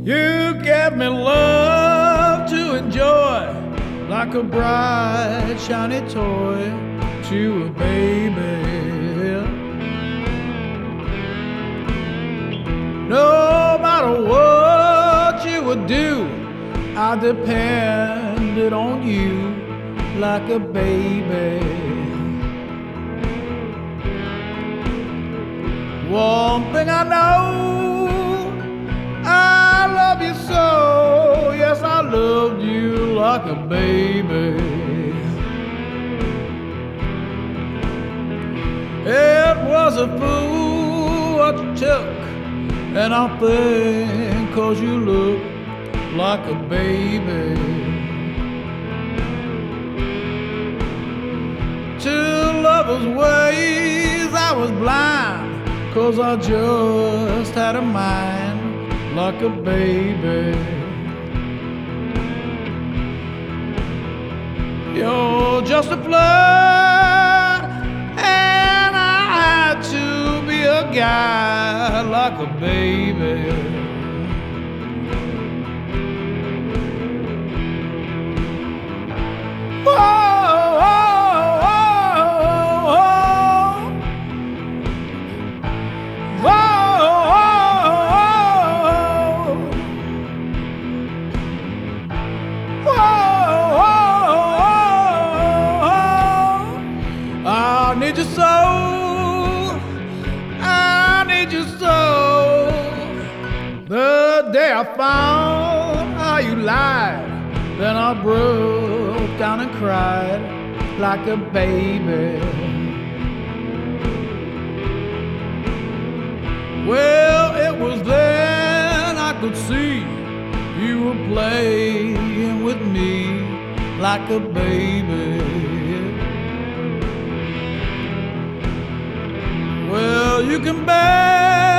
You gave me love to enjoy, like a bright, shiny toy to a baby. No matter what you would do, I depended on you like a baby. One thing I know, I love you so. Yes, I loved you like a baby. It was a fool what you took, and I think 'cause you look like a baby. To lovers' ways I was blind, 'cause I just had a mind like a baby. You're just a flood, and I had to be a guy like a baby. I need you so, I need you so. The day I found how you lied, then I broke down and cried like a baby. Well, it was then I could see you were playing with me like a baby. Well, you can bet